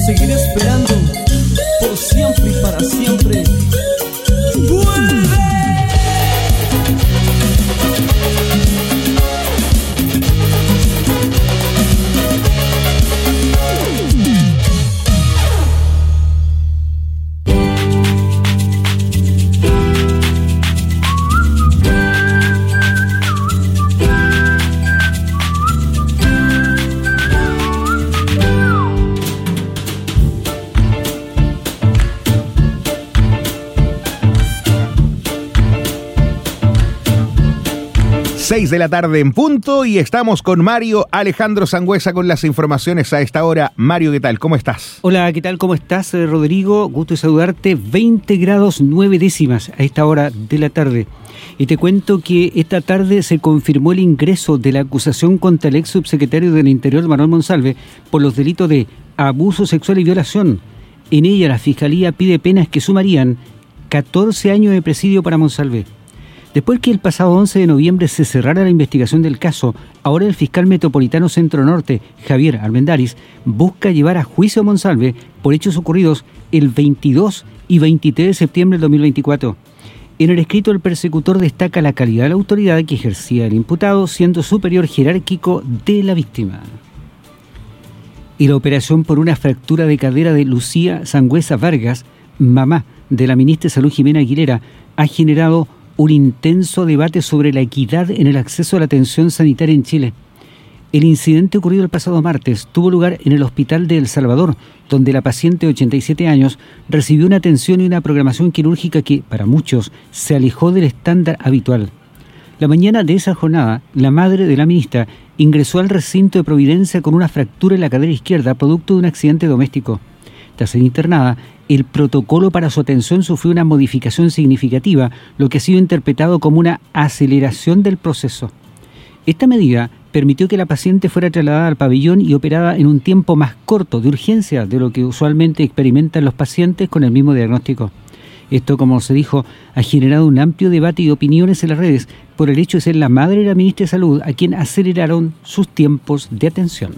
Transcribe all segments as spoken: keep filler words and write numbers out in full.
seguiré esperando por siempre y para siempre. ¡Vuelve! seis de la tarde en punto y estamos con Mario Alejandro Sangüesa con las informaciones a esta hora. Mario, ¿qué tal? ¿Cómo estás? Hola, ¿qué tal? ¿Cómo estás, Rodrigo? Gusto de saludarte. veinte grados nueve décimas a esta hora de la tarde. Y te cuento que esta tarde se confirmó el ingreso de la acusación contra el ex subsecretario del Interior, Manuel Monsalve, por los delitos de abuso sexual y violación. En ella la Fiscalía pide penas que sumarían catorce años de presidio para Monsalve. Después que el pasado once de noviembre se cerrara la investigación del caso, ahora el fiscal metropolitano Centro Norte, Javier Armendáriz, busca llevar a juicio a Monsalve por hechos ocurridos el veintidós y veintitrés de septiembre del dos mil veinticuatro. En el escrito, el persecutor destaca la calidad de la autoridad que ejercía el imputado, siendo superior jerárquico de la víctima. Y la operación por una fractura de cadera de Lucía Sangüesa Vargas, mamá de la ministra de Salud Jimena Aguilera, ha generado un intenso debate sobre la equidad en el acceso a la atención sanitaria en Chile. El incidente ocurrido el pasado martes tuvo lugar en el Hospital de El Salvador, donde la paciente de ochenta y siete años recibió una atención y una programación quirúrgica que, para muchos, se alejó del estándar habitual. La mañana de esa jornada, la madre de la ministra ingresó al recinto de Providencia con una fractura en la cadera izquierda producto de un accidente doméstico. Tras ser internada, el protocolo para su atención sufrió una modificación significativa, lo que ha sido interpretado como una aceleración del proceso. Esta medida permitió que la paciente fuera trasladada al pabellón y operada en un tiempo más corto de urgencia de lo que usualmente experimentan los pacientes con el mismo diagnóstico. Esto, como se dijo, ha generado un amplio debate y opiniones en las redes por el hecho de ser la madre de la ministra de Salud a quien aceleraron sus tiempos de atención.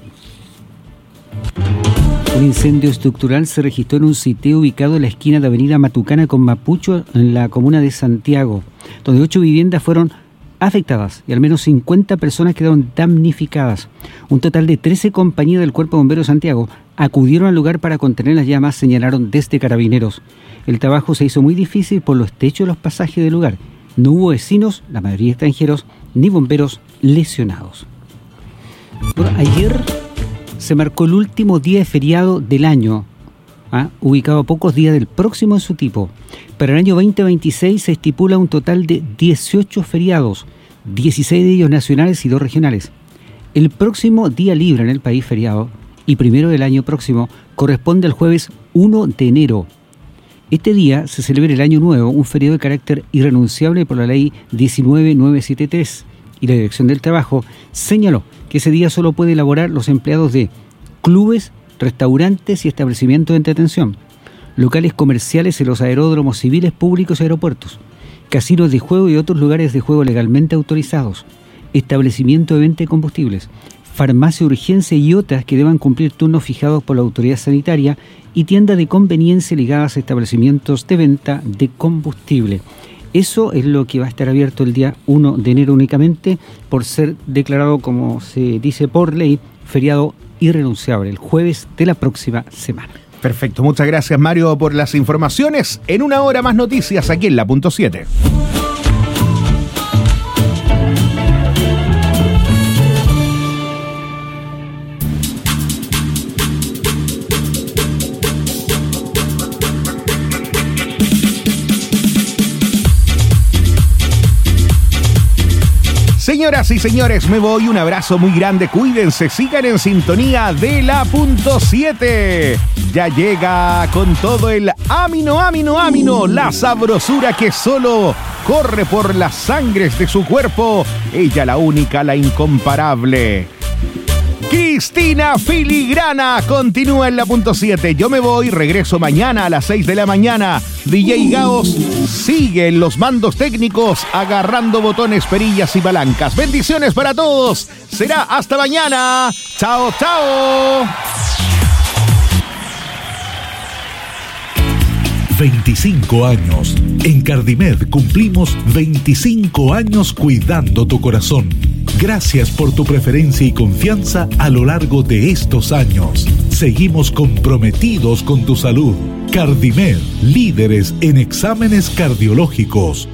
Un incendio estructural se registró en un sitio ubicado en la esquina de Avenida Matucana con Mapucho, en la comuna de Santiago, donde ocho viviendas fueron afectadas y al menos cincuenta personas quedaron damnificadas. Un total de trece compañías del Cuerpo de Bomberos de Santiago acudieron al lugar para contener las llamas, señalaron desde Carabineros. El trabajo se hizo muy difícil por los techos de los pasajes del lugar. No hubo vecinos, la mayoría extranjeros, ni bomberos lesionados. Bueno, ayer se marcó el último día de feriado del año, ¿ah? ubicado a pocos días del próximo en su tipo. Para el año veinte veintiséis se estipula un total de dieciocho feriados, dieciséis de ellos nacionales y dos regionales. El próximo día libre en el país feriado, y primero del año próximo, corresponde al jueves primero de enero. Este día se celebra el Año Nuevo, un feriado de carácter irrenunciable por la ley diecinueve mil novecientos setenta y tres, y la Dirección del Trabajo señaló que ese día solo puede elaborar los empleados de clubes, restaurantes y establecimientos de entretención, locales comerciales en los aeródromos civiles públicos y aeropuertos, casinos de juego y otros lugares de juego legalmente autorizados, establecimiento de venta de combustibles, farmacia de urgencia y otras que deban cumplir turnos fijados por la autoridad sanitaria y tiendas de conveniencia ligadas a establecimientos de venta de combustible. Eso es lo que va a estar abierto el día primero de enero únicamente, por ser declarado, como se dice por ley, feriado irrenunciable, el jueves de la próxima semana. Perfecto, muchas gracias Mario por las informaciones. En una hora más noticias aquí en La Punto siete. Señoras y señores, me voy, un abrazo muy grande, cuídense, sigan en sintonía de La Punto siete. Ya llega con todo el amino, amino, amino, la sabrosura que solo corre por las sangres de su cuerpo. Ella la única, la incomparable. Cristina Filigrana continúa en La Punto siete. Yo me voy, regreso mañana a las seis de la mañana. D J Gaos sigue en los mandos técnicos, agarrando botones, perillas y palancas. Bendiciones para todos. Será hasta mañana. Chao, chao. veinticinco años. En Cardimed cumplimos veinticinco años cuidando tu corazón. Gracias por tu preferencia y confianza a lo largo de estos años. Seguimos comprometidos con tu salud. Cardimed, líderes en exámenes cardiológicos.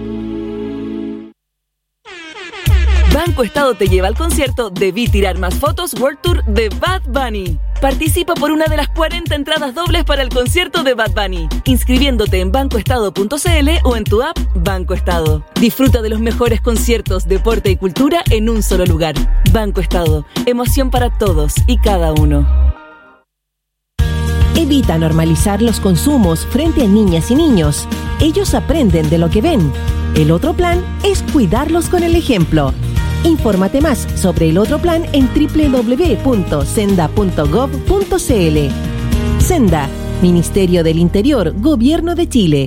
Banco Estado te lleva al concierto Debí Tirar Más Fotos World Tour de Bad Bunny. Participa por una de las cuarenta entradas dobles para el concierto de Bad Bunny, inscribiéndote en banco estado punto c l o en tu app Banco Estado. Disfruta de los mejores conciertos, deporte y cultura en un solo lugar. Banco Estado, emoción para todos y cada uno. Evita normalizar los consumos frente a niñas y niños. Ellos aprenden de lo que ven. El otro plan es cuidarlos con el ejemplo. Infórmate más sobre el otro plan en doble u doble u doble u punto senda punto gov punto c l. Senda, Ministerio del Interior, Gobierno de Chile.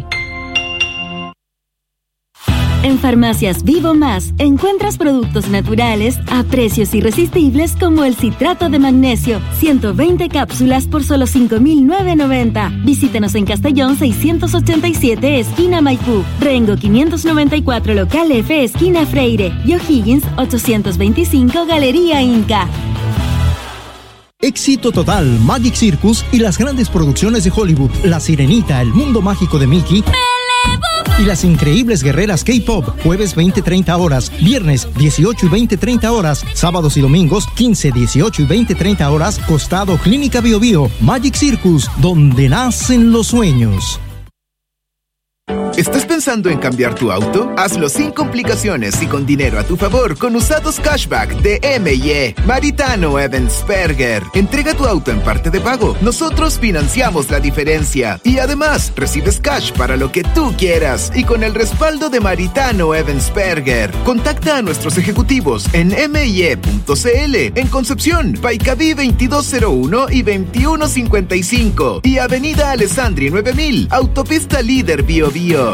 En Farmacias Vivo Más encuentras productos naturales a precios irresistibles como el citrato de magnesio, ciento veinte cápsulas por solo cinco mil novecientos noventa. Visítanos en Castellón seiscientos ochenta y siete, esquina Maipú, Rengo quinientos noventa y cuatro, local F, esquina Freire, y O'Higgins ochocientos veinticinco, Galería Inca. Éxito total, Magic Circus y las grandes producciones de Hollywood, La Sirenita, El Mundo Mágico de Mickey y Las Increíbles Guerreras K-Pop, jueves veinte treinta horas, viernes dieciocho y veinte treinta horas, sábados y domingos quince, dieciocho y veinte treinta horas, costado Clínica Bio Bio. Magic Circus, donde nacen los sueños. ¿Estás pensando en cambiar tu auto? Hazlo sin complicaciones y con dinero a tu favor con Usados Cashback de M y E. Maritano Evansperger. Entrega tu auto en parte de pago. Nosotros financiamos la diferencia. Y además, recibes cash para lo que tú quieras. Y con el respaldo de Maritano Evansperger. Contacta a nuestros ejecutivos en eme y e punto ce ele, en Concepción, Paicaví veintidós cero uno y veintiuno cincuenta y cinco. Y Avenida Alessandri nueve mil, Autopista Líder Bio Bio.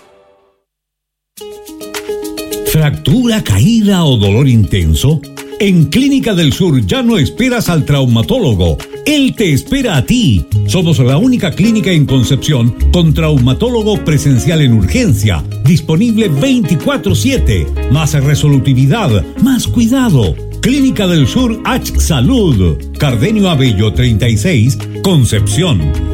¿Fractura, caída o dolor intenso? En Clínica del Sur ya no esperas al traumatólogo. Él te espera a ti. Somos la única clínica en Concepción con traumatólogo presencial en urgencia, disponible veinticuatro siete. Más resolutividad, más cuidado. Clínica del Sur H Salud. Cardenio Abello treinta y seis, Concepción.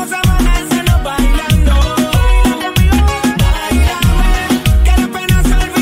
Bailame, que la pena se olvida.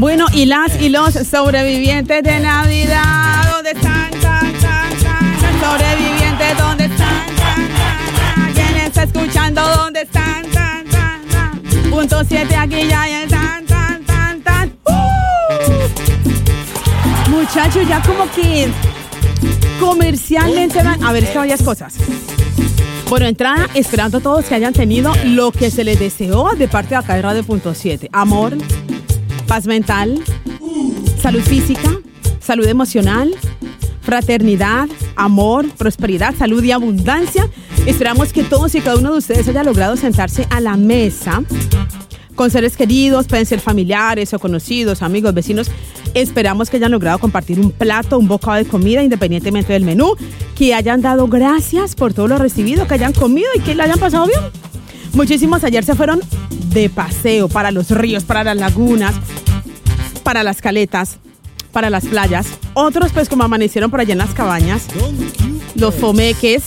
Bueno, y las y los sobrevivientes de Navidad, ¿dónde están? Tan, tan, tan, sobrevivientes, ¿dónde están? Tan, tan, tan. ¿Quién está escuchando? ¿Dónde están? Tan, tan, tan. Punto siete, aquí ya hay el tan, tan, tan, tan. ¡Uh! Muchachos, ya como que comercialmente van... A ver, es que varias cosas. Bueno, entrada, esperando a todos que hayan tenido lo que se les deseó de parte de acá de Radio Punto siete. Amor, paz mental, salud física, salud emocional, fraternidad, amor, prosperidad, salud y abundancia. Esperamos que todos y cada uno de ustedes haya logrado sentarse a la mesa con seres queridos, pueden ser familiares o conocidos, amigos, vecinos. Esperamos que hayan logrado compartir un plato, un bocado de comida, independientemente del menú, que hayan dado gracias por todo lo recibido, que hayan comido y que le hayan pasado bien. Muchísimos ayer se fueron de paseo para los ríos, para las lagunas, para las caletas, para las playas. Otros, pues, como amanecieron por allá en las cabañas, los fomeques.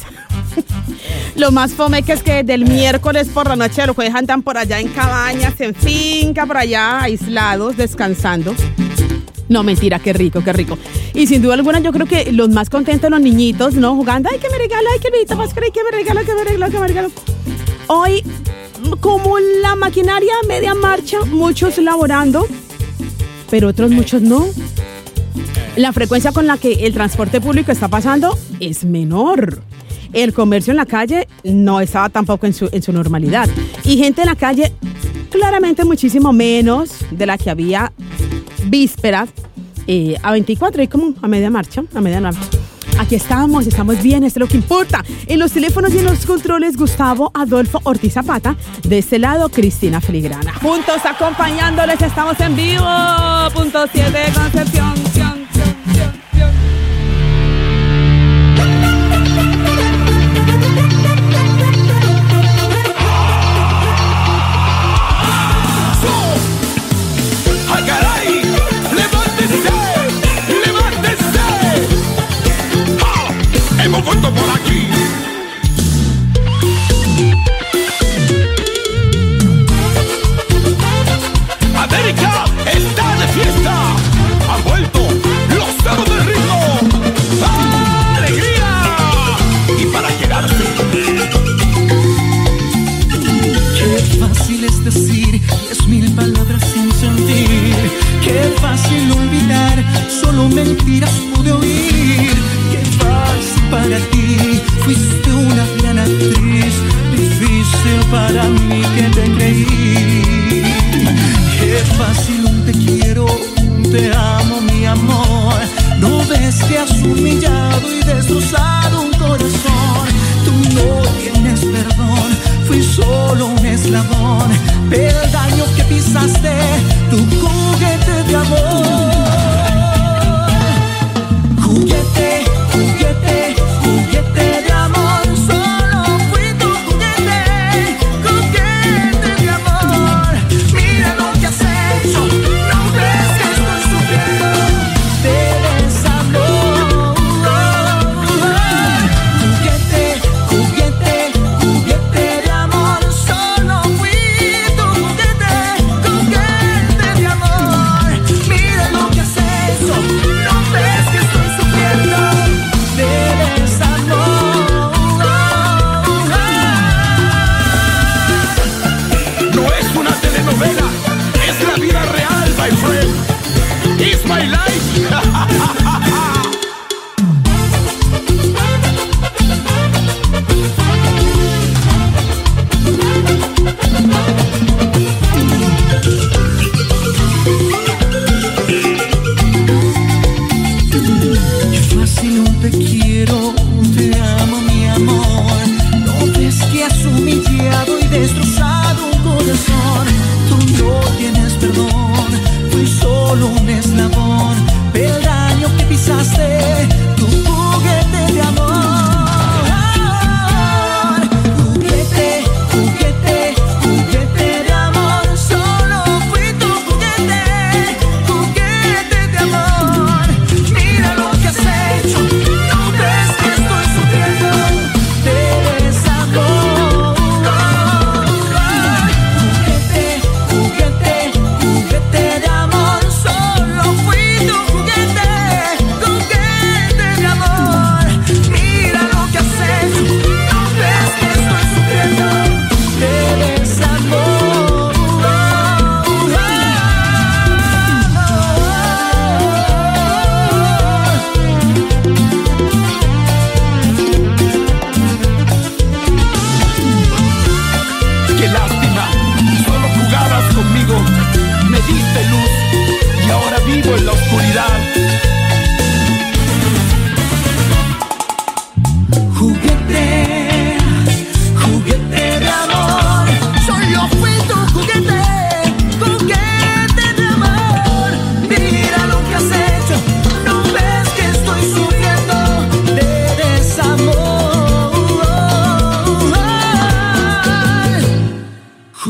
Lo más fomeques que del miércoles por la noche, los jueves andan por allá en cabañas, en finca, por allá aislados, descansando. No, mentira, qué rico, qué rico. Y sin duda alguna yo creo que los más contentos los niñitos, ¿no? Jugando, ay, que me regala, ay, que me más que me regala, que me regala, que me regala. Hoy, como la maquinaria a media marcha, muchos laborando, pero otros muchos no. La frecuencia con la que el transporte público está pasando es menor. El comercio en la calle no estaba tampoco en su, en su normalidad. Y gente en la calle, claramente muchísimo menos de la que había vísperas, eh, a veinticuatro, y como a media marcha, a media marcha. Aquí estamos, estamos bien, esto es lo que importa. En los teléfonos y en los controles, Gustavo Adolfo Ortiz Zapata. De este lado, Cristina Filigrana. Juntos acompañándoles, estamos en vivo. Punto siete, Concepción. Cion, cion, cion, cion. Hemos vuelto por aquí. América está de fiesta. Han vuelto los dedos del ritmo. ¡Alegría! Y para quedarse. Qué fácil es decir diez mil palabras sin sentir. Qué fácil olvidar, solo mentiras pude oír. Qué fácil para ti, fuiste una gran actriz. Difícil para mí que te creí. Qué fácil un te quiero, un te amo, mi amor. No ves que has humillado y destrozado un corazón. Tú no tienes perdón, fui solo un eslabón. Peldaño que pisaste, tu juguete de amor. Juguete, juguete, juguete de amor. Solo fui tu juguete, juguete de amor. Mira lo que has hecho, no ves que estoy sufriendo. Debes amor. Juguete, juguete, juguete de amor. Solo fui tu juguete, juguete de amor. Mira lo que has hecho, no ves que estoy sufriendo.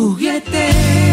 juguete.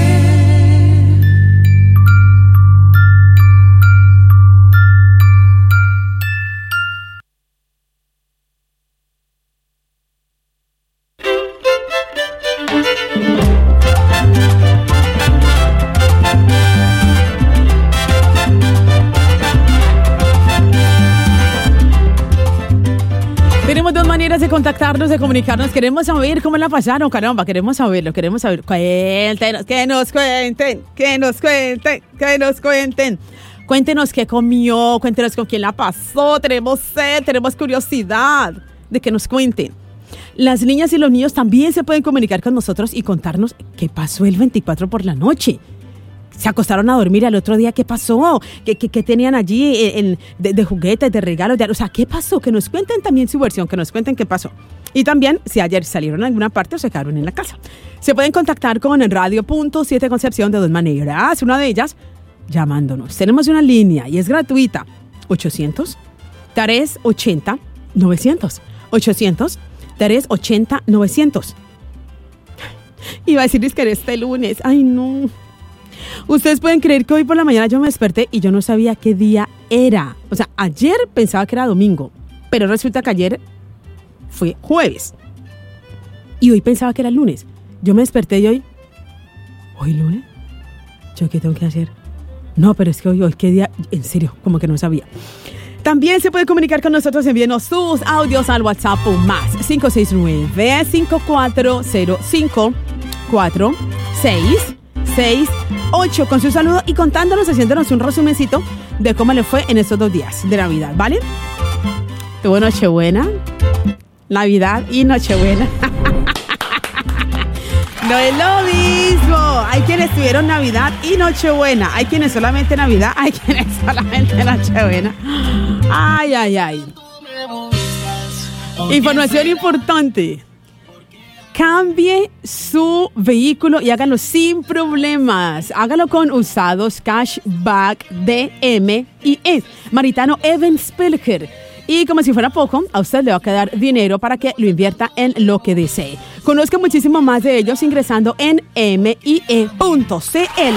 Tenemos dos maneras de contactarnos, de comunicarnos. Queremos saber cómo la pasaron, caramba. Queremos saberlo, queremos saber. Cuéntenos, que nos cuenten, que nos cuenten, que nos cuenten. Cuéntenos qué comió, cuéntenos con quién la pasó. Tenemos sed, tenemos curiosidad de que nos cuenten. Las niñas y los niños también se pueden comunicar con nosotros y contarnos qué pasó el veinticuatro por la noche. Se acostaron a dormir al otro día, ¿qué pasó? ¿Qué, qué, qué tenían allí en, de, de juguetes, de regalos? De, o sea, ¿qué pasó? Que nos cuenten también su versión, que nos cuenten qué pasó. Y también si ayer salieron a alguna parte o se quedaron en la casa. Se pueden contactar con Radio Punto siete Concepción de dos maneras. Una de ellas, llamándonos. Tenemos una línea y es gratuita. ochocientos, tres ochenta, novecientos. ochocientos, tres ochenta, novecientos. Iba a decirles que era este lunes. Ay, no. Ustedes pueden creer que hoy por la mañana yo me desperté y yo no sabía qué día era. O sea, ayer pensaba que era domingo, pero resulta que ayer fue jueves. Y hoy pensaba que era lunes. Yo me desperté y hoy... ¿Hoy lunes? ¿Yo qué tengo que hacer? No, pero es que hoy, hoy qué día... En serio, como que no sabía. También se puede comunicar con nosotros enviando sus audios al WhatsApp más cinco seis nueve, cinco cuatro cero cinco, cuatro seis seis ocho con su saludo y contándonos, haciéndonos un resumencito de cómo le fue en estos dos días de Navidad, ¿vale? Tuvo Nochebuena, Navidad y Nochebuena. No es lo mismo. Hay quienes tuvieron Navidad y Nochebuena. Hay quienes solamente Navidad, hay quienes solamente Nochebuena. Ay, ay, ay. Información importante. Cambie su vehículo y hágalo sin problemas. Hágalo con Usados Cashback D M y E. Maritano Evans Pelker. Y como si fuera poco, a usted le va a quedar dinero para que lo invierta en lo que desee. Conozca muchísimo más de ellos ingresando en M I E punto C L.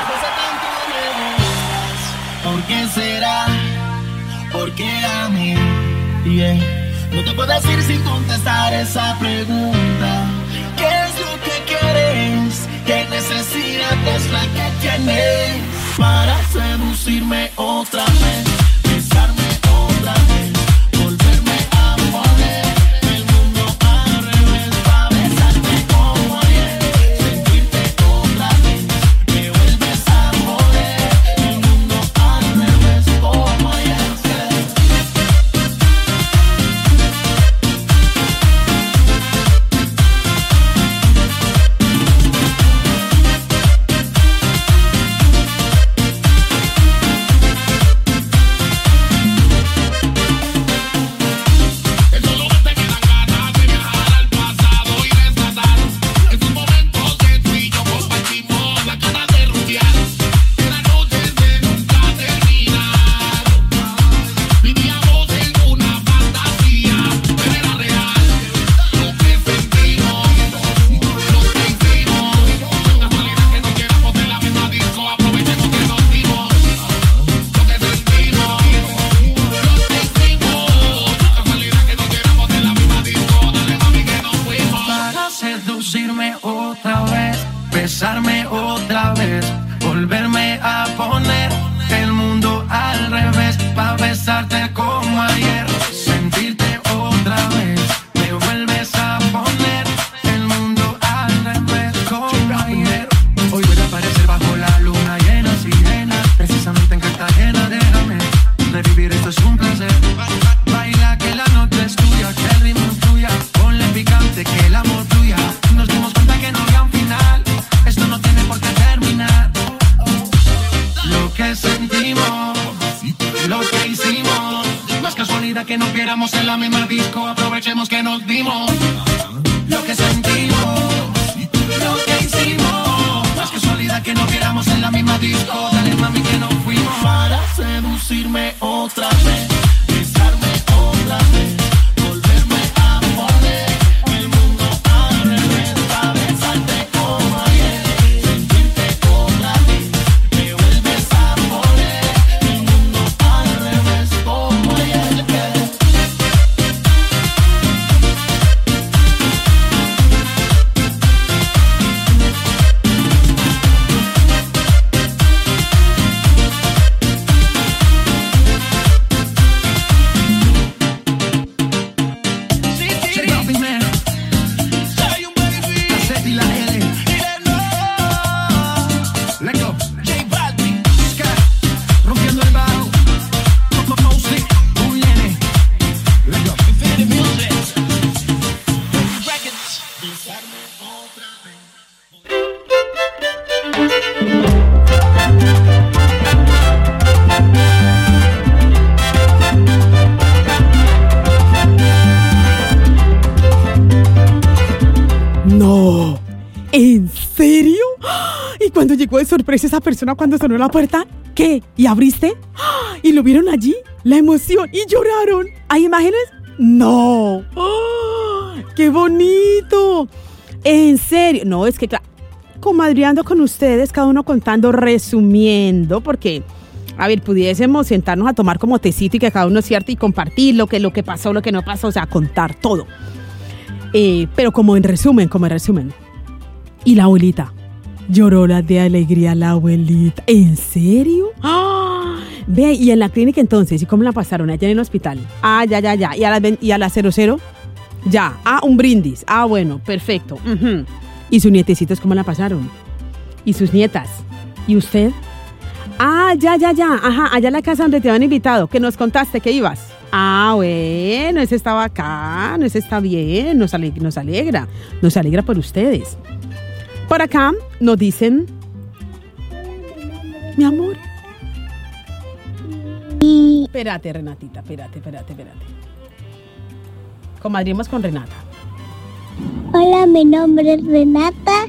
¿Por qué será? ¿Por qué a mí? Yeah. No te puedo decir sin contestar esa pregunta. ¿Qué es lo que quieres? ¿Qué necesidad es la que tienes para seducirme otra vez? Besarme otra vez, volverme a poner el mundo al revés, para besarte como ayer, sentirte otra vez, que vuelves a poner el mundo al revés como ayer. Besarme otra vez, volverme a poner el mundo al revés, pa' besarte como ayer, sentirte otra vez, me vuelves a poner el mundo al revés como ayer. Hoy voy a aparecer bajo la luna llena, sirena, precisamente en Cartagena, déjame revivir, esto es un placer. Baila que la noche es tuya, que el ritmo fluya, ponle picante, que el amor fluya. Nos dimos cuenta que no había un final, esto no tiene por qué terminar. Lo que sentimos, lo que hicimos, no es casualidad que nos viéramos en la misma disco, aprovechemos que nos dimos. Lo que sentimos, lo que hicimos, no es casualidad que nos viéramos en la misma disco, dale mami que nos fuimos. Para seducirme otra vez, besarme otra vez, volverme a poner el mundo al revés, para besarte como ayer. serio? Y cuando llegó de sorpresa esa persona cuando sonó la puerta, ¿qué? ¿Y abriste? ¿Y lo vieron allí? La emoción. ¿Y lloraron? ¿Hay imágenes? ¡No! ¡Oh, qué bonito! En serio. No, es que claro, comadreando con ustedes, cada uno contando, resumiendo, porque, a ver, pudiésemos sentarnos a tomar como tecito y que cada uno es cierto y compartir lo que, lo que pasó, lo que no pasó, o sea, contar todo. Eh, pero como en resumen, como en resumen. Y la abuelita. Lloró la de alegría la abuelita. ¿En serio? ¡Ah! Ve, y en la clínica entonces, ¿y cómo la pasaron allá en el hospital? Ah, ya, ya, ya. ¿Y a la, y a la cero cero? Ya. Ah, un brindis. Ah, bueno, perfecto. Uh-huh. ¿Y sus nietecitos cómo la pasaron? ¿Y sus nietas? ¿Y usted? Ah, ya, ya, ya. Ajá, allá en la casa donde te habían invitado, que nos contaste que ibas. Ah, bueno, ese está bacán, ese está bien, nos alegra, nos alegra, nos alegra por ustedes. Por acá nos dicen, mi amor. Espérate, Renatita, espérate, espérate, espérate. Comadrimos con Renata. Hola, mi nombre es Renata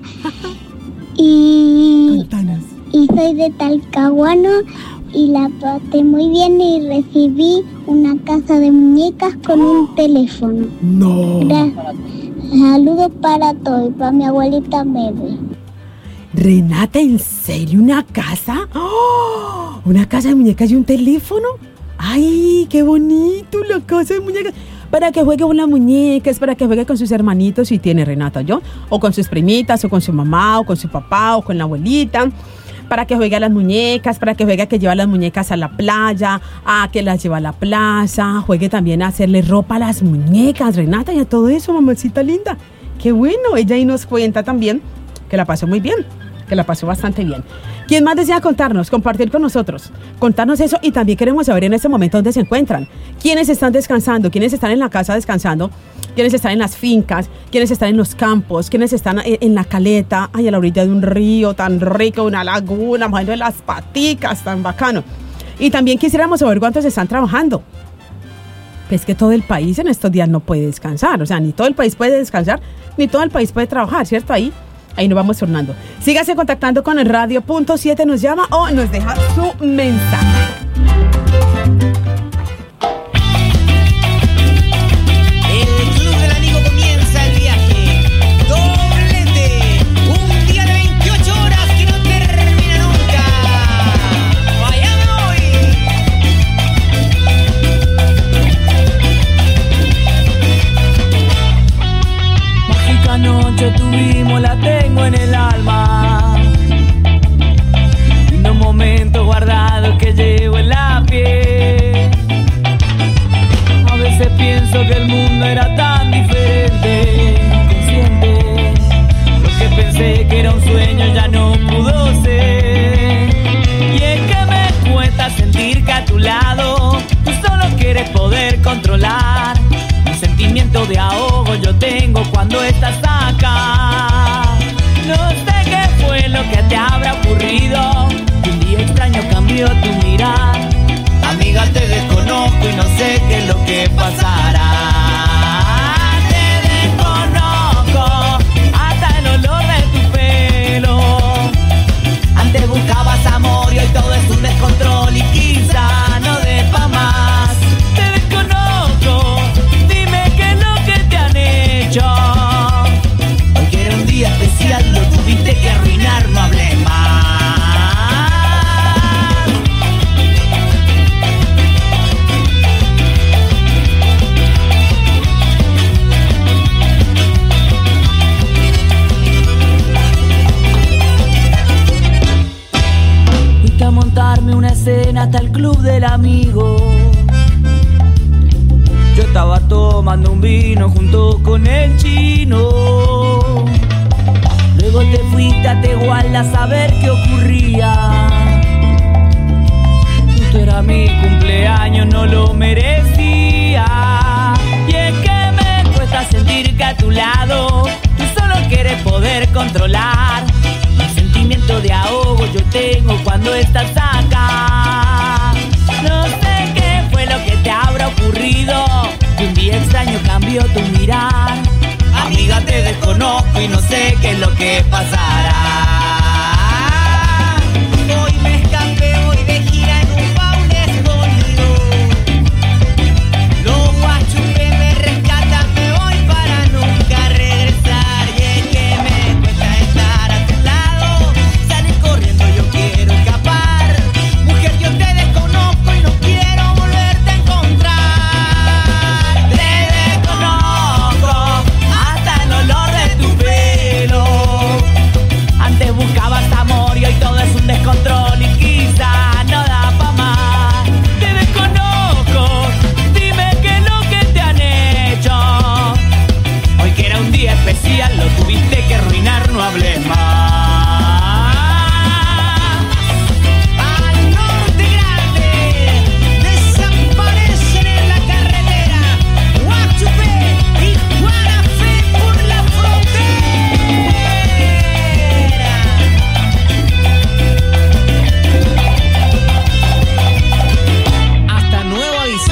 y, Contanos. y soy de Talcahuano y la pasé muy bien y recibí una casa de muñecas con un teléfono. No. Gracias. Saludos para todos y para mi abuelita Mary. Renata, ¿en serio una casa? ¡Oh! ¿Una casa de muñecas y un teléfono? ¡Ay, qué bonito la casa de muñecas! Para que juegue con las muñecas, para que juegue con sus hermanitos, si tiene Renata, ¿yo? O con sus primitas, o con su mamá, o con su papá, o con la abuelita. Para que juegue a las muñecas, para que juegue a que lleva las muñecas a la playa, a que las lleva a la plaza, juegue también a hacerle ropa a las muñecas, Renata, y a todo eso, mamacita linda. Qué bueno, ella ahí nos cuenta también que la pasó muy bien, que la pasó bastante bien. ¿Quién más desea contarnos, compartir con nosotros? Contarnos eso y también queremos saber en este momento dónde se encuentran. ¿Quiénes están descansando? ¿Quiénes están en la casa descansando? ¿Quiénes están en las fincas? ¿Quiénes están en los campos? ¿Quiénes están en la caleta? Ay, a la orilla de un río tan rico, una laguna, moviendo las paticas, tan bacano. Y también quisiéramos saber cuántos están trabajando. Pues que todo el país en estos días no puede descansar. O sea, ni todo el país puede descansar, ni todo el país puede trabajar, ¿cierto? Ahí Ahí nos vamos turnando. Sígase contactando con el radio punto siete, nos llama o nos deja su mensaje. El Club del Amigo comienza el viaje. Doblete. Un día de veintiocho horas que no termina nunca. Vaya hoy. Mágica noche tuvimos, la tengo en el alma. Unos momentos guardados que llevo en la piel. A veces pienso que el mundo era tan diferente, inconsciente. Lo que pensé que era un sueño ya no pudo ser. Y es que me cuesta sentir que a tu lado tú solo quieres poder controlar. Un sentimiento de ahogo yo tengo cuando estás acá. No sé qué fue lo que te habrá ocurrido, que un día extraño cambió tu mirar. Amiga, te desconozco y no sé qué es lo que pasará. Te desconozco, hasta el olor de tu pelo. Antes buscabas amor y hoy todo es un descontrol y quizá no dé pa' más. Te desconozco, dime qué es lo que te han hecho. Hoy que era un día especial lo tuviste que arruinar, no hables más. Fuiste a montarme una escena hasta el Club del Amigo. Yo estaba tomando un vino junto con el chino. Luego te fuiste a Tehuala a saber qué ocurría. Justo era mi cumpleaños, no lo merecía. Y es que me cuesta sentir que a tu lado tú solo quieres poder controlar. Un sentimiento de ahogo yo tengo cuando estás acá. No sé qué fue lo que te habrá ocurrido, que un día extraño cambió tu mirar. Amiga, diga te desconozco y no sé qué es lo que pasará. Hoy me escapé, voy de gira en un baúl escondido. Los guachupé me rescatan, me voy para nunca regresar. Y es que me cuesta estar a tu lado, salir corriendo yo quiero escapar. Mujer, yo te desconozco y no quiero volverte a encontrar. Te desconozco hasta el olor de tu pelo. Antes buscabas amor y hoy todo es un descontrol y quizá no da pa' más. Te desconozco, dime qué es lo que te han hecho. Hoy que era un día especial lo tuviste que arruinar, no hables más. Al norte grande, desaparecen en la carretera. Guachupé y Guarafé por la frontera. Hasta nuevo aviso.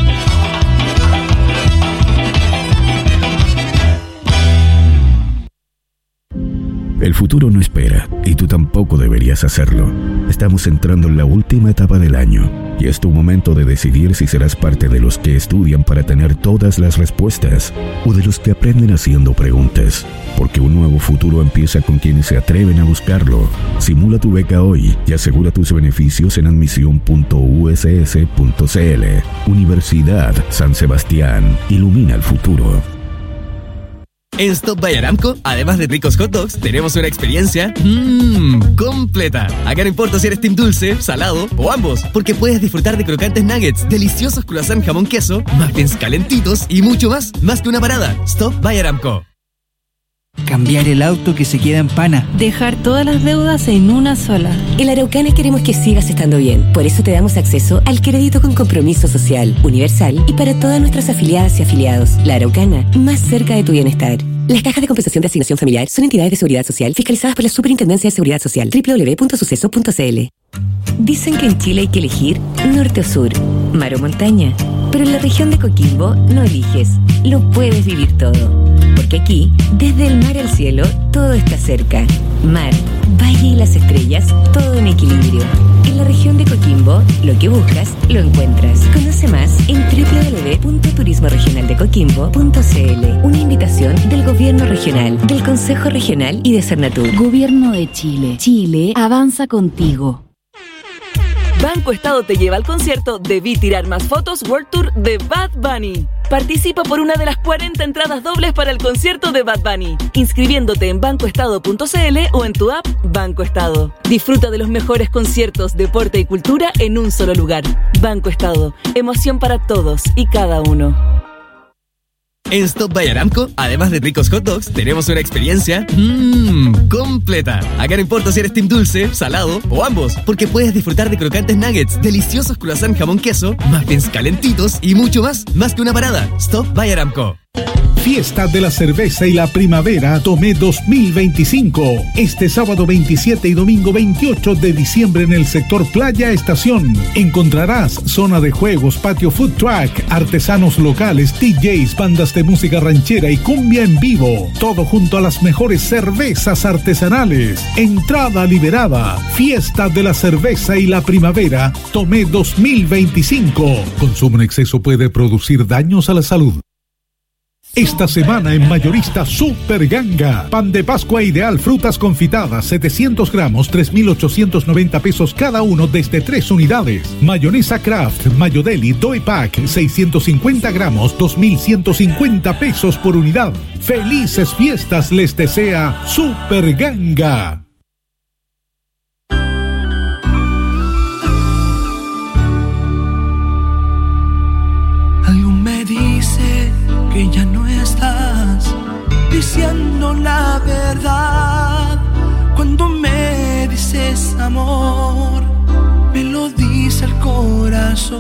El futuro no espera, y tú tampoco deberías hacerlo. Estamos entrando en la última etapa del año, y es tu momento de decidir si serás parte de los que estudian para tener todas las respuestas, o de los que aprenden haciendo preguntas. Porque un nuevo futuro empieza con quienes se atreven a buscarlo. Simula tu beca hoy y asegura tus beneficios en admisión punto u s s punto c l. Universidad San Sebastián. Ilumina el futuro. En Stop by Aramco, además de ricos hot dogs, tenemos una experiencia mmm, completa. Acá no importa si eres team dulce, salado o ambos, porque puedes disfrutar de crocantes nuggets, deliciosos croissant jamón queso, muffins calentitos y mucho más, más que una parada. Stop by Aramco. Cambiar el auto que se queda en pana. Dejar todas las deudas en una sola. En La Araucana queremos que sigas estando bien. Por eso te damos acceso al crédito con compromiso social, universal y para todas nuestras afiliadas y afiliados. La Araucana, más cerca de tu bienestar. Las cajas de compensación de asignación familiar son entidades de seguridad social fiscalizadas por la Superintendencia de Seguridad Social. doble u doble u doble u punto suceso punto c l. Dicen que en Chile hay que elegir norte o sur, mar o montaña. Pero en la región de Coquimbo no eliges, lo puedes vivir todo. Porque aquí, desde el mar al cielo, todo está cerca. Mar, valle y las estrellas, todo en equilibrio. En la región de Coquimbo, lo que buscas, lo encuentras. Conoce más en doble u doble u doble u punto turismo regional de coquimbo punto c l. Una invitación del Gobierno Regional, del Consejo Regional y de Cernatur. Gobierno de Chile. Chile avanza contigo. Banco Estado te lleva al concierto Debí Tirar Más Fotos World Tour de Bad Bunny. Participa por una de las cuarenta entradas dobles para el concierto de Bad Bunny, inscribiéndote en banco estado punto c l o en tu app Banco Estado. Disfruta de los mejores conciertos, deporte y cultura en un solo lugar. Banco Estado, emoción para todos y cada uno. En Stop by Aramco, además de ricos hot dogs, tenemos una experiencia mmm, completa. Acá no importa si eres team dulce, salado o ambos, porque puedes disfrutar de crocantes nuggets, deliciosos croissant jamón queso, muffins calentitos y mucho más, más que una parada. Stop by Aramco. Fiesta de la Cerveza y la Primavera Tomé dos mil veinticinco. Este sábado veintisiete y domingo veintiocho de diciembre en el sector Playa Estación. Encontrarás zona de juegos, patio food truck, artesanos locales, D Js, bandas de música ranchera y cumbia en vivo. Todo junto a las mejores cervezas artesanales. Entrada liberada. Fiesta de la Cerveza y la Primavera Tomé dos mil veinticinco. Consumo en exceso puede producir daños a la salud. Esta semana en Mayorista Super Ganga. Pan de Pascua Ideal, frutas confitadas, setecientos gramos, tres mil ochocientos noventa pesos cada uno desde tres unidades. Mayonesa Kraft, Mayodeli, Doy Pack, seiscientos cincuenta gramos, dos mil ciento cincuenta pesos por unidad. Felices fiestas les desea Super Ganga. Algo me dice que ya no estás diciendo la verdad. Cuando me dices amor, me lo dice el corazón.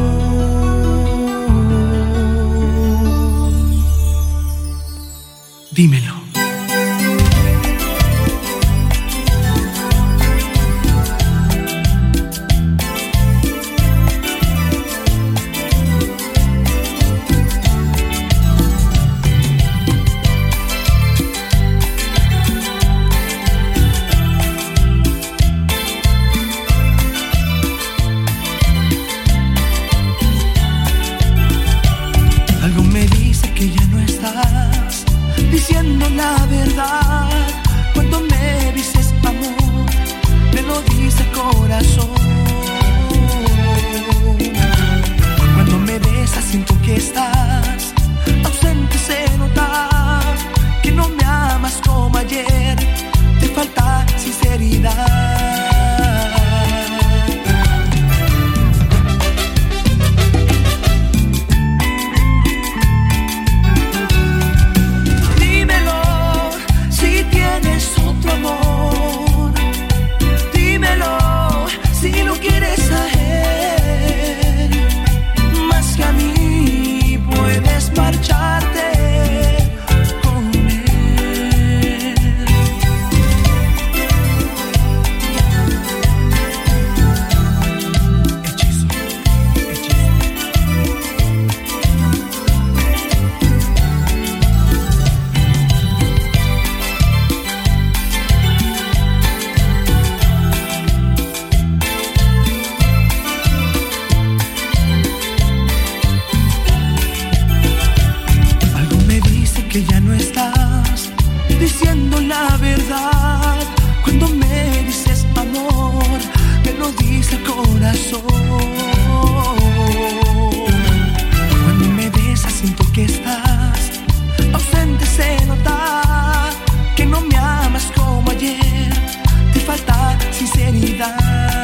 Dímelo. lo dice el corazón. Cuando me besas siento que estás ausente, se nota que no me amas como ayer, te falta sinceridad. Amor, dímelo si lo quieres a él, más que a mí puedes marcharte con él. Hechizo, hechizo. Que ya no estás diciendo la verdad. Cuando me dices amor, me lo dice el corazón. Cuando me besas siento que estás ausente, se nota que no me amas como ayer, te falta sinceridad.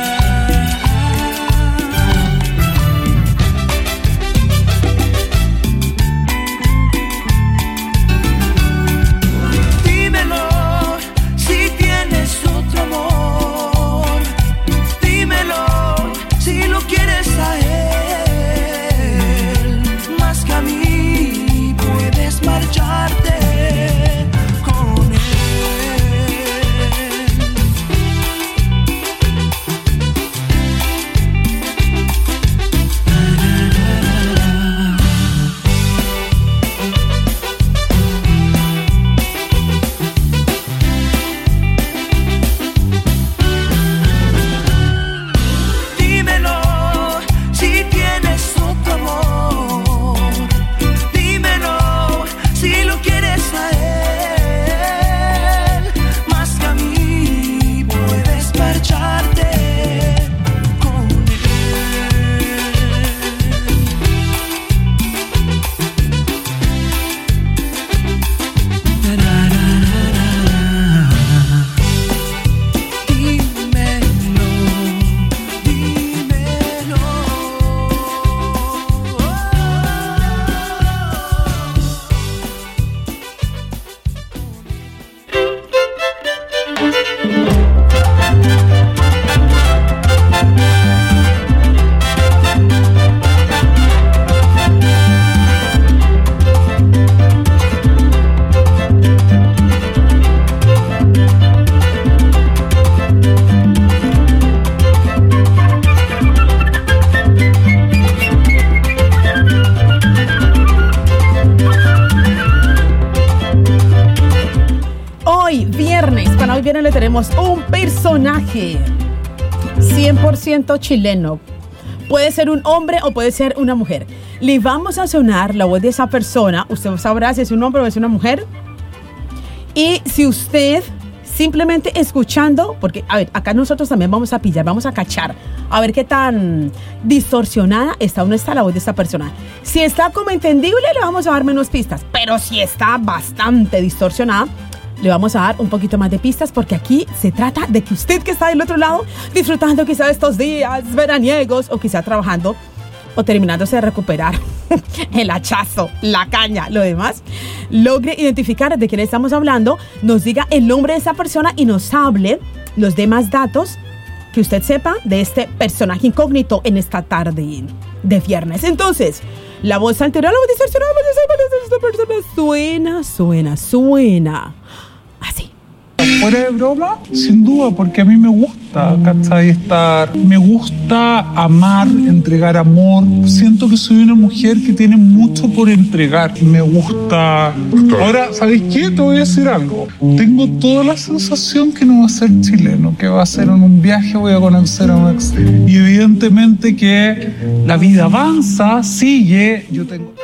Le tenemos un personaje cien por ciento chileno. Puede ser un hombre o puede ser una mujer. Le vamos a sonar la voz de esa persona. Usted sabrá si es un hombre o es una mujer. Y si usted simplemente escuchando, porque a ver, acá nosotros también vamos a pillar, vamos a cachar, a ver qué tan distorsionada está o no está la voz de esta persona. Si está como entendible, le vamos a dar menos pistas. Pero si está bastante distorsionada, le vamos a dar un poquito más de pistas, porque aquí se trata de que usted que está del otro lado, disfrutando quizá de estos días veraniegos o quizá trabajando o terminándose de recuperar el hachazo, la caña, lo demás, logre identificar de quién estamos hablando, nos diga el nombre de esa persona y nos hable los demás datos que usted sepa de este personaje incógnito en esta tarde de viernes. Entonces, la voz anterior, la voz distorsionada de esta persona suena, suena, suena así. Fuera de broma, sin duda, porque a mí me gusta, ¿cachai? Estar, me gusta amar, entregar amor. Siento que soy una mujer que tiene mucho por entregar. Me gusta. Ahora, ¿sabes qué? Te voy a decir algo. Tengo toda la sensación que no va a ser chileno, que va a ser en un viaje, voy a conocer a un ex. Y evidentemente que la vida avanza, sigue. Yo tengo.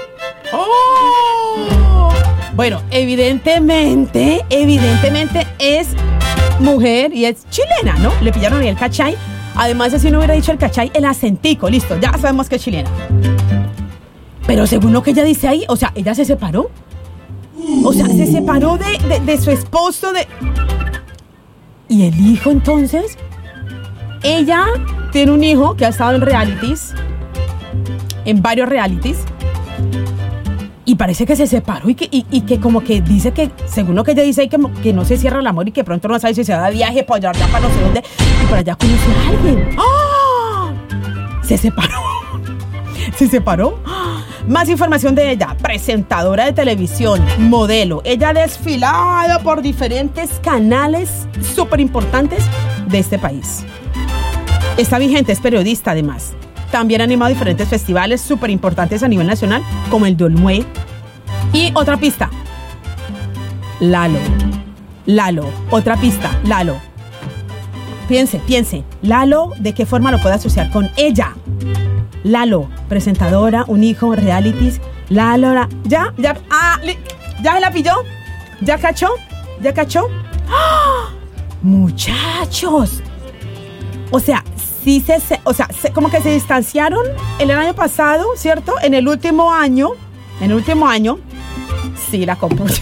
¡Oh! Bueno, evidentemente, evidentemente es mujer y es chilena, ¿no? Le pillaron ahí el cachay. Además, si no hubiera dicho el cachay, el acentico, listo, ya sabemos que es chilena. Pero según lo que ella dice ahí, o sea, ella se separó. O sea, se separó de, de, de su esposo, de... Y el hijo, entonces, ella tiene un hijo que ha estado en realities, en varios realities, y parece que se separó y que, y, y que como que dice que, según lo que ella dice, que, que no se cierra el amor y que pronto no sabe si se va de viaje para allá, para no sé dónde, y por allá conoció a alguien. ¡Ah! Se separó. Se separó. ¡Ah! Más información de ella, presentadora de televisión, modelo. Ella ha desfilado por diferentes canales súper importantes de este país. Está vigente, es periodista además. También ha animado diferentes festivales súper importantes a nivel nacional, como el de Olmué. Y otra pista, Lalo. Lalo, otra pista, Lalo. Piense, piense, Lalo, ¿de qué forma lo puede asociar con ella? Lalo, presentadora, un hijo, realities. Lalo, la, ya, ya, ah, li, ya se la pilló, ya cachó, ya cachó. ¡Ah! Muchachos, o sea, sí se, se o sea, se, como que se distanciaron el año pasado, ¿cierto? En el último año, en el último año, sí, la copucha.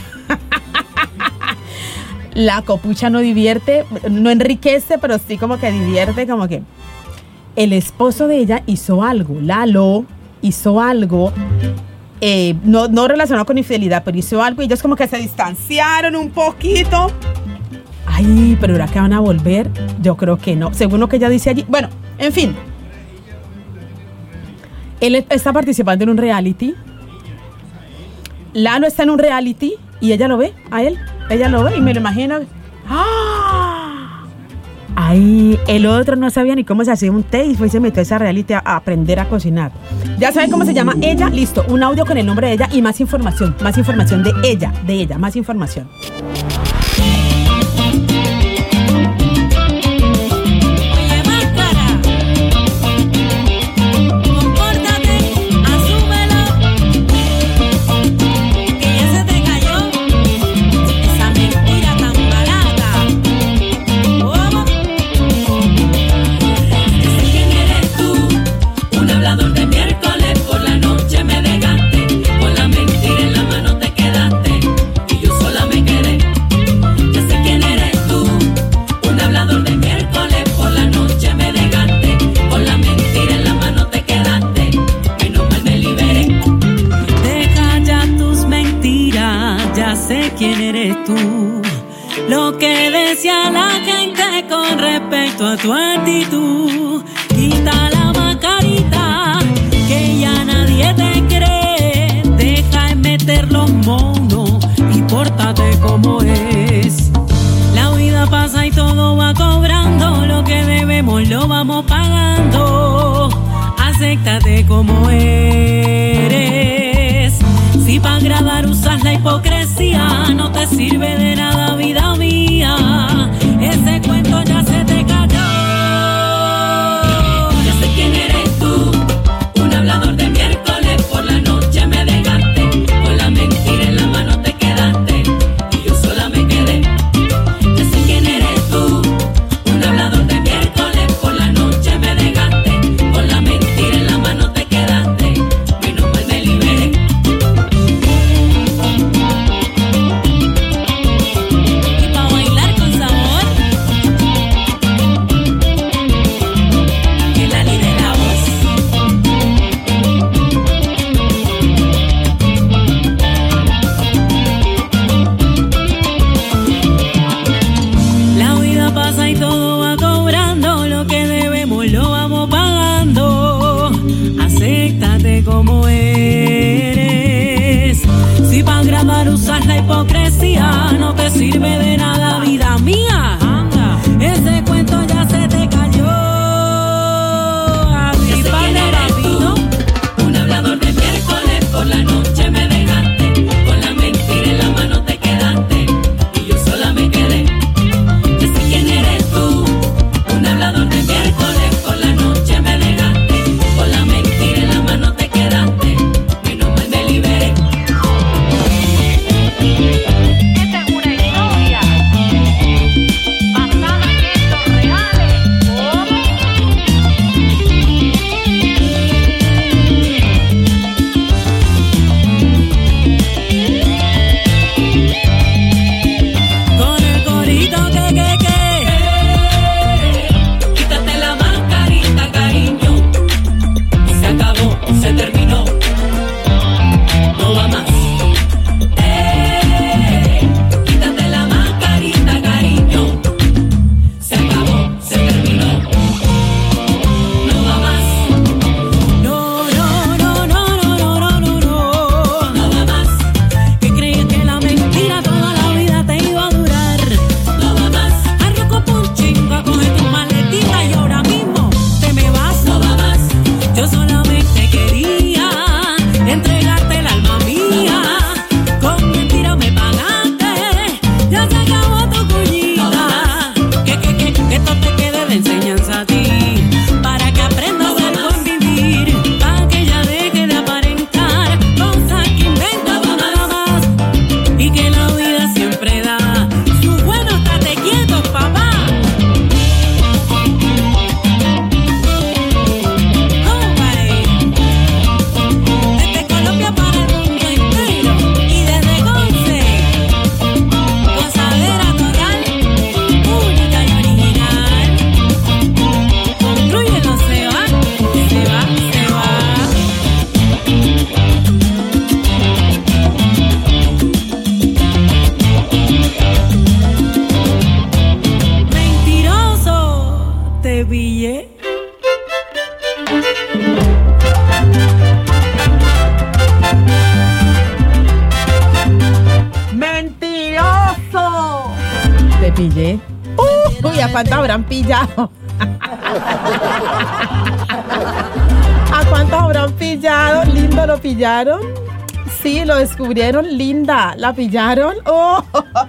La copucha no divierte, no enriquece, pero sí como que divierte, como que el esposo de ella hizo algo, Lalo hizo algo, eh, no, no relacionado con infidelidad, pero hizo algo y ellos como que se distanciaron un poquito. Ay, pero ahora que van a volver, yo creo que no, según lo que ella dice allí. Bueno, en fin, él está participando en un reality, Lalo está en un reality y ella lo ve a él, ella lo ve y me lo imagino. ¡Ah! Ahí, el otro no sabía ni cómo se hacía un té y fue y se metió a esa reality a, a aprender a cocinar. Ya saben cómo se llama ella, listo, un audio con el nombre de ella y más información, más información de ella, de ella, más información. ¿Quién eres tú? Lo que decía la gente con respecto a tu actitud. Quita la mascarita, que ya nadie te cree. Deja de meter los monos y pórtate como es. La vida pasa y todo va cobrando. Lo que debemos lo vamos pagando. Acéptate como eres. Si para agradar usas la hipocresía, no te sirve de nada, vida mía. Ese cuento ya se te cayó. Ya sé quién eres tú, un hablador de miércoles por la noche me dejaste. Con la mentira en la mano te quedaste y yo sola me quedé. Ya sé quién eres tú, un hablador de miércoles por la noche me dejaste. Con la mentira en la mano te quedaste, menos mal me liberé. Como eres. Si para agradar usas la hipocresía, no te sirve de nada, vida mía. Anda, ese cuento ya se te cayó. Agripane rápido. Un hablador de miércoles por la noche me dejaste. Con la mentira en la mano te quedaste y yo sola me quedé. Ya sé quién eres tú. Un hablador de miércoles por la noche me dejaste. Con la mentira en la mano te quedaste, menos mal me liberé. Esta es una historia. te pillé. ¡Mentiroso! Te pillé. Uh, uy, ¿a cuánto habrán pillado? ¿A cuánto habrán pillado? ¿Lindo lo pillaron? Sí, lo descubrieron. Linda, ¿la pillaron? Oh.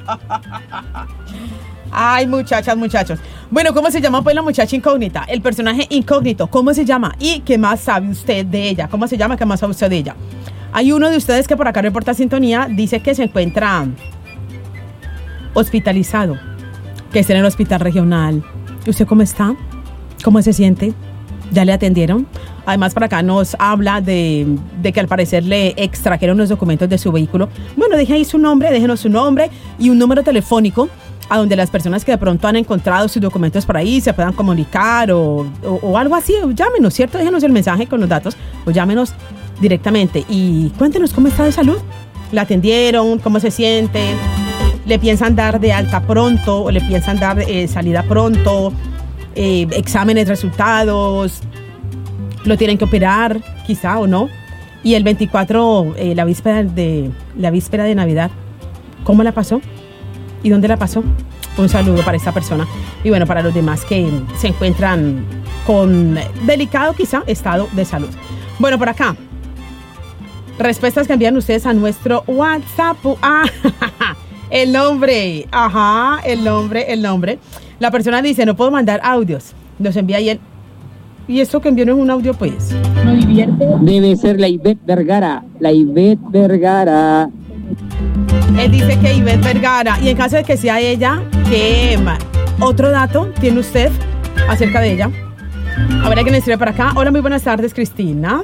Ay, muchachas, muchachos. Bueno, ¿cómo se llama pues la muchacha incógnita? El personaje incógnito, ¿cómo se llama? ¿Y qué más sabe usted de ella? ¿Cómo se llama? ¿Qué más sabe usted de ella? Hay uno de ustedes que por acá reporta sintonía, dice que se encuentra hospitalizado, que está en el hospital regional. ¿Usted cómo está? ¿Cómo se siente? ¿Ya le atendieron? Además, por acá nos habla de, de que al parecer le extrajeron los documentos de su vehículo. Bueno, deje ahí su nombre, déjenos su nombre y un número telefónico a donde las personas que de pronto han encontrado sus documentos por ahí se puedan comunicar o, o, o algo así. O llámenos, ¿cierto? Déjenos el mensaje con los datos o llámenos directamente y cuéntenos cómo está de salud. ¿La atendieron? ¿Cómo se siente? ¿Le piensan dar de alta pronto o le piensan dar eh, salida pronto? Eh, exámenes, resultados, lo tienen que operar, quizá o no. Y el veinticuatro, eh, la víspera de la víspera de Navidad, ¿cómo la pasó? ¿Y dónde la pasó? Un saludo para esta persona. Y bueno, para los demás que se encuentran con delicado, quizá, estado de salud. Bueno, por acá, respuestas que envían ustedes a nuestro WhatsApp. Ah, el nombre, ajá, el nombre, el nombre. La persona dice, no puedo mandar audios. Nos envía y él. ¿Y esto que envió no es un audio, pues? ¿No divierte? Debe ser la Ivette Vergara. La Ivette Vergara. Él dice que Ivette Vergara. Y en caso de que sea ella, ¿qué otro dato tiene usted acerca de ella? A ver, alguien me escribe para acá. Hola, muy buenas tardes, Cristina.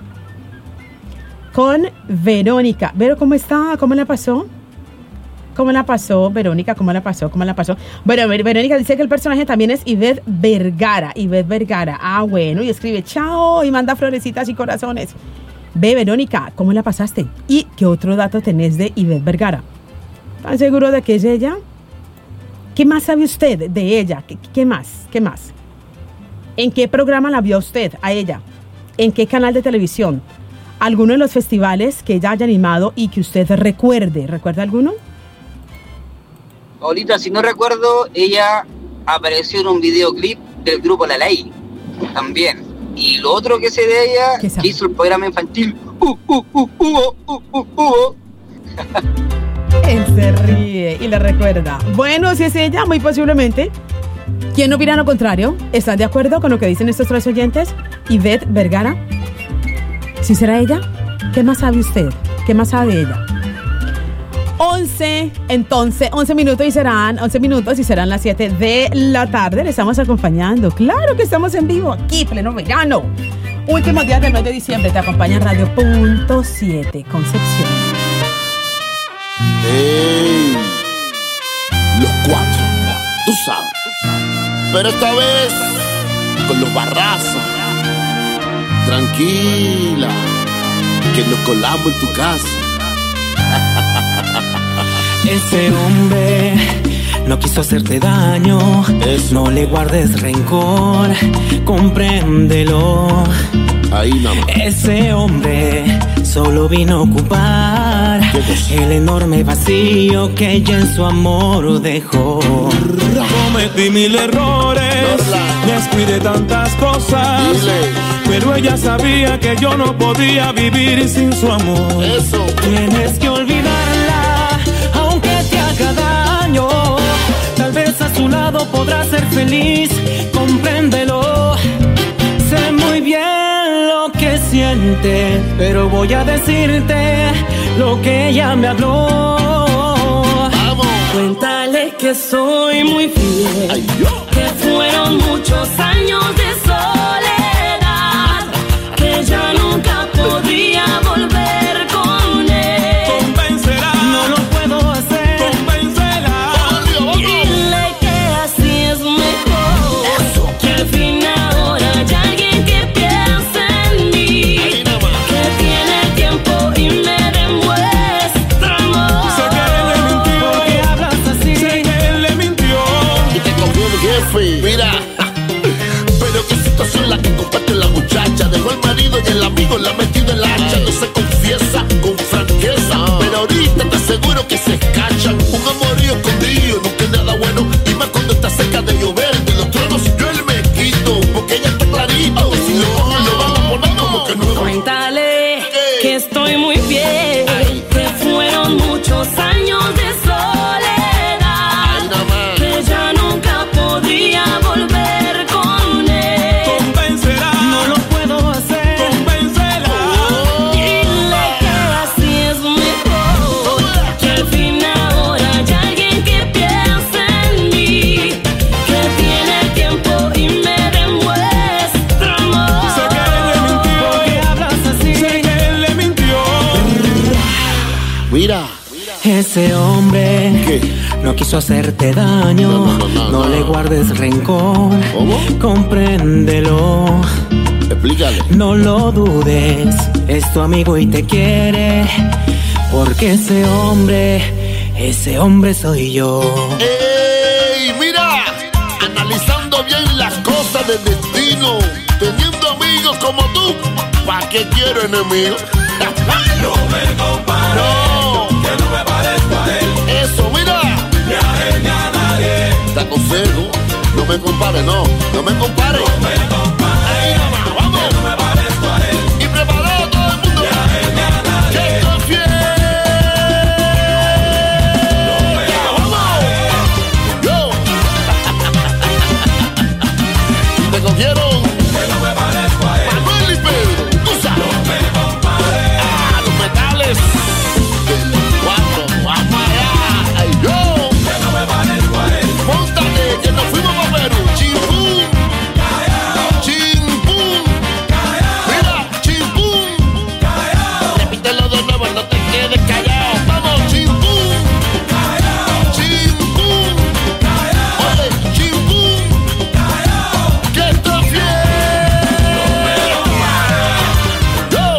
Con Verónica. Vero, ¿cómo está? ¿Cómo la pasó? ¿Cómo la pasó, Verónica? ¿Cómo la pasó? ¿Cómo la pasó? Bueno, Verónica dice que el personaje también es Ivette Vergara. Ivette Vergara. Ah, bueno. Y escribe chao y manda florecitas y corazones. Ve, Verónica, ¿cómo la pasaste? ¿Y qué otro dato tenés de Ivette Vergara? ¿Están seguros de que es ella? ¿Qué más sabe usted de ella? ¿Qué, qué más? ¿Qué más? ¿En qué programa la vio usted a ella? ¿En qué canal de televisión? ¿Alguno de los festivales que ella haya animado y que usted recuerde? ¿Recuerda alguno? Ahorita, si no recuerdo, ella apareció en un videoclip del grupo La Ley, también. Y lo otro que sé de ella, que hizo el programa infantil. Uh, uh, uh, uh, uh, uh, uh. Él se ríe y le recuerda. Bueno, si es ella, muy posiblemente. ¿Quién opina lo contrario? ¿Están de acuerdo con lo que dicen estos tres oyentes? Ivette Vergara. ¿Sí será ella? ¿Qué más sabe usted? ¿Qué más sabe de ella? once, entonces, once minutos y serán, once minutos y serán las siete de la tarde. Le estamos acompañando. Claro que estamos en vivo aquí, pleno verano. Últimos días del mes de diciembre. Te acompaña Radio Punto siete, Concepción. Hey, los cuatro, tú sabes. Pero esta vez con los Barraza. Tranquila, que nos colamos en tu casa. Ese hombre no quiso hacerte daño. No le guardes rencor, compréndelo. Ahí nada más. Ese hombre solo vino a ocupar el enorme vacío que ella en su amor dejó. Cometí mil errores, descuidé tantas cosas. Dile. Pero ella sabía que yo no podía vivir sin su amor. Eso. Tienes que olvidarla, aunque te haga daño. Tal vez a su lado podrás ser feliz, compréndelo. Sé muy bien lo que siente, pero voy a decirte lo que ella me habló. Vamos. Cuéntale que soy muy fiel. Ay, yo. Que fueron muchos años de soledad, que ya nunca podría volver con él. Convencerá. No lo puedo hacer. Convencerá. Dile que así es mejor. Eso. Que al fin ahora hay alguien que piensa en mí, que tiene tiempo y me demuestra amor. Sé que él le mintió. ¿Por qué hablas así? Sé que él le mintió. Y te cogió el jefe. muchacha. Dejó el marido y el amigo la ha metido en la hacha. No se confiesa con franqueza, pero ahorita te aseguro que se escachan. Un amorío escondido nunca es nada bueno, y más cuando está cerca de llover. De los tronos yo él me quito, porque ella está clarito. Si lo cogen lo van a poner como que nuevo. Cuéntale que estoy muy bien, que fueron muchos años de soledad, que ya nunca podría volver con él. Convéncela, no lo puedo hacer. Convéncela, dile que así es mejor, que al fin ahora hay alguien que piensa en mí, que tiene tiempo y me demuestra amor. sé que él le mintió, ¿Por qué hablas así? sé que él le mintió. Mira. Ese hombre ¿Qué? no quiso hacerte daño, No, no, no, no, no no. le guardes rencor, ¿Cómo? compréndelo, Explícale. no lo dudes, es tu amigo y te quiere, porque ese hombre, ese hombre soy yo. ¡Ey! Mira, analizando bien las cosas del destino, teniendo amigos como tú, ¿pa' qué quiero enemigos? No me comparo, No, que no me parezco a él, eso, mira, ni a él ni a nadie. te aconsejo, no me compare, no, no me compare. No me comparo, Ahí nomás, vamos, que no me parezco a él, y preparado todo el mundo, ni a él ni a que nadie. estoy fiel. Ya, vamos, yo. Te cogieron, Que no me parezco a él, Manuel y Pedro, tú sabes. no me compare. Ah, los metales. Cuatro, vamos allá. Ay, yo. Que no me parezco a él, Póntate, que nos fuimos a Perú. Chimpum, callao, chimpum. Mira, chimpum. callao, Repítelo de nuevo, no te quedes callado. Vamos, chimpum, chimpum. Oye, chimpum. Que está fiel. Yo.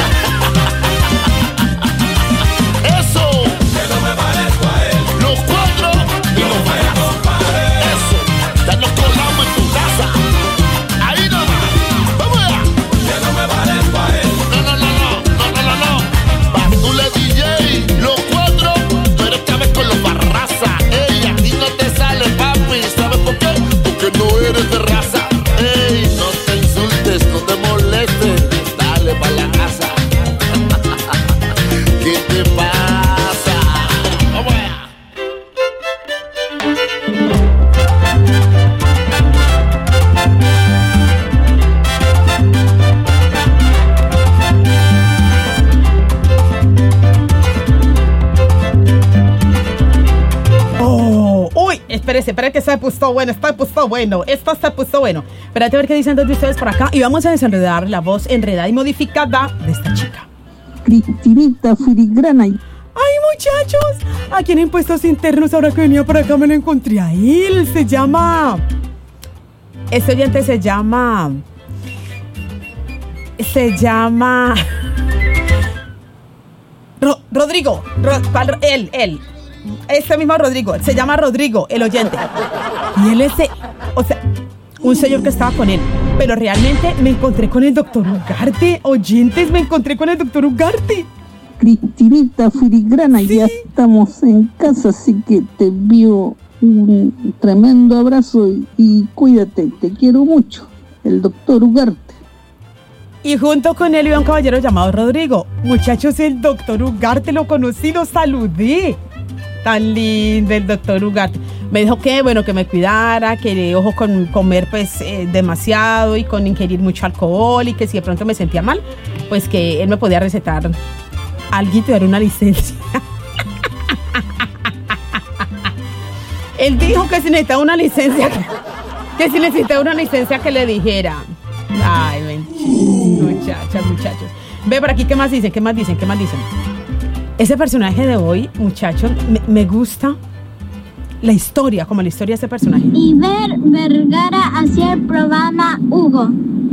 Eso. que no me parezco a él, Los cuatro y los feos. Eso, ya nos colamos en tu casa. Ahí nomás. Vamos allá. que no me parezco a él. No, no, no, no, no, no, no, no. Basule D J, los cuatro, tú eres cabez con los barraza. Ey, a ti no te sale, papi. ¿Sabes por qué? Porque no eres de raza. Ey, no te insultes, no te molestes. Dale pa' la casa. ¿Qué te pasa? Vamos allá. Oh, uy, espérese, espérese que se puso bueno, está puesto bueno, esto se puso bueno. Espérate a ver qué dicen dos de ustedes por acá y vamos a desenredar la voz enredada y modificada de esta chica. Cristinita filigrana. Ay, muchachos, aquí en Impuestos Internos, ahora que venía por acá me lo encontré a él, se llama... Este oyente se llama... Se llama... Ro- Rodrigo, Ro- ¿cuál? él, él. Este mismo Rodrigo, se llama Rodrigo, el oyente. Y él es, de- o sea, un señor que estaba con él. Pero realmente me encontré con el doctor Ugarte. Oyentes, me encontré con el doctor Ugarte. Cristinita filigrana, ya estamos en casa, así que te envío un tremendo abrazo y, y cuídate, te quiero mucho. El doctor Ugarte. Y junto con él iba un caballero llamado Rodrigo. Muchachos, el doctor Ugarte, lo conocí, lo saludé. Tan lindo el doctor Ugarte. Me dijo que, bueno, que me cuidara, que ojo con comer pues eh, demasiado y con ingerir mucho alcohol, y que si de pronto me sentía mal, pues que él me podía recetar alguito y dar una licencia. Él dijo que si necesitaba una licencia, que si necesitaba una licencia que le dijera. Ay, mentira, muchachas, muchachos. Ve por aquí, ¿qué más dicen? ¿Qué más dicen? ¿Qué más dicen? Ese personaje de hoy, muchachos, me, me gusta la historia, como la historia de ese personaje. Iber Vergara hacía el programa Hugo.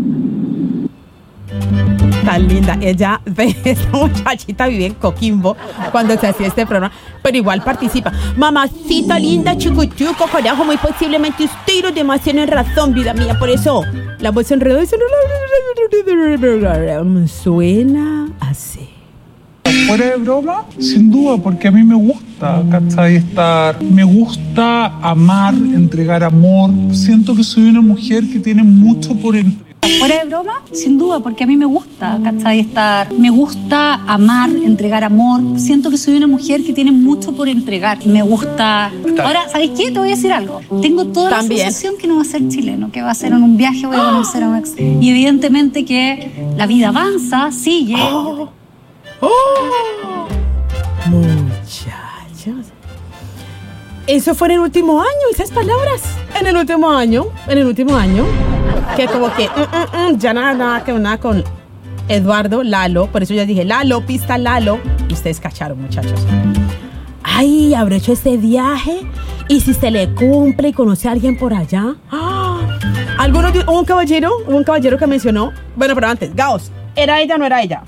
Tan linda. Ella, esta muchachita vive en Coquimbo cuando se hacía este programa, pero igual participa. Mamacita linda, chucuchuco, carajo, muy posiblemente usted y los demás tienen razón, vida mía. Por eso la voz se enredó y se enredó. Suena así. Fuera de broma, sin duda, porque a mí me gusta, ¿cachai? Estar, me gusta amar, entregar amor. Siento que soy una mujer que tiene mucho por entregar. Fuera de broma, sin duda, porque a mí me gusta, ¿cachai? Estar, me gusta amar, entregar amor. Siento que soy una mujer que tiene mucho por entregar. Me gusta. Ahora, ¿sabes qué? Te voy a decir algo. Tengo toda También. la sensación que no va a ser chileno, que va a ser en un viaje, voy a conocer a un ex. Y evidentemente que la vida avanza, sigue. Oh. ¡Oh! Muchachos. Eso fue en el último año, esas palabras. En el último año, en el último año. Que como que mm, mm, mm, ya nada, nada que nada con Eduardo, Lalo. Por eso yo dije Lalo, pista Lalo. Ustedes cacharon, muchachos. Ay, habré hecho ese viaje. Y si se le cumple y conoce a alguien por allá. ¡Ah! ¿Alguno, hubo un caballero? Hubo un caballero que mencionó. Bueno, pero antes, Gaos, ¿era ella o no era ella?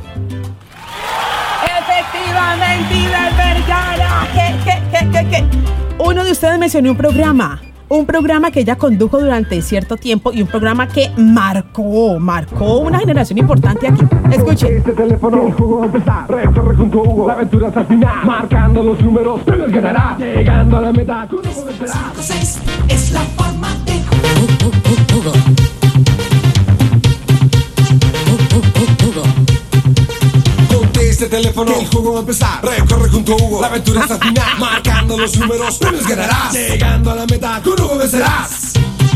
Efectivamente, Ivette Vergara. ¿Qué, qué, qué, qué, qué? Uno de ustedes mencionó un programa. Un programa que ella condujo durante cierto tiempo y un programa que marcó, marcó una generación importante aquí. Escuche. Este teléfono, el juego va a empezar. Recorre junto a Hugo, la aventura hasta el final. Marcando los números, premios ganarás. Llegando a la meta, tú no vencerás. cinco seis es la forma de Hugo. Este teléfono, el juego va a empezar. Recorre junto a Hugo, la aventura hasta el final. Marcando los números, premios ganarás. Llegando a la meta, con Hugo vencerás.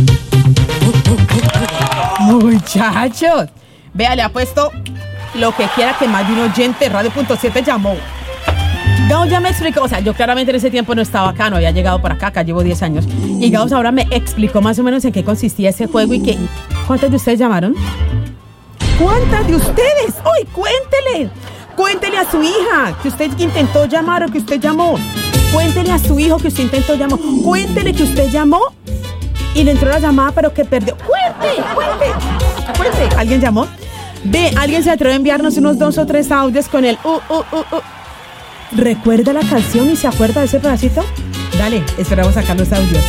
Muchachos, vea, le ha puesto lo que quiera que más de un oyente Radio Punto siete llamó. Gaos ya me explicó, o sea, yo claramente en ese tiempo no estaba acá, no había llegado por acá, acá llevo diez años. Y Gaos ahora me explicó más o menos en qué consistía ese juego y que... ¿Cuántas de ustedes llamaron? ¿Cuántas de ustedes? ¡Uy, cuéntele! Cuéntele a su hija que usted intentó llamar o que usted llamó. Cuéntele a su hijo que usted intentó llamar. Cuéntele que usted llamó y le entró la llamada pero que perdió. ¡Cuente! ¡Cuente! ¡Cuente! ¿Alguien llamó? Ve, ¿alguien se atreve a enviarnos unos dos o tres audios con el uh, uh, uh, uh? ¿Recuerda la canción y se acuerda de ese pedacito? Dale, esperamos sacar los audios.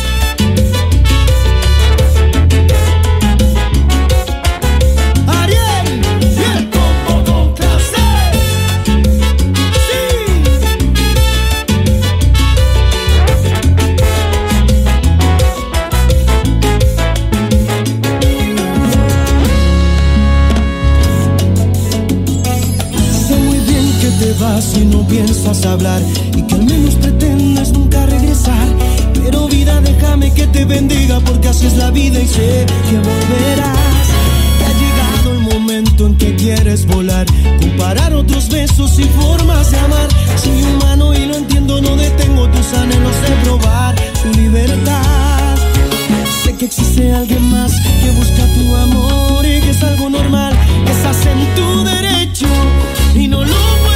Si no piensas hablar y que al menos pretendes nunca regresar, pero vida déjame que te bendiga porque así es la vida y sé que volverás. Que ha llegado el momento en que quieres volar, comparar otros besos y formas de amar. Soy humano y lo entiendo, no detengo tus anhelos de probar tu libertad. Sé que existe alguien más que busca tu amor y que es algo normal, que estás en tu derecho y no lo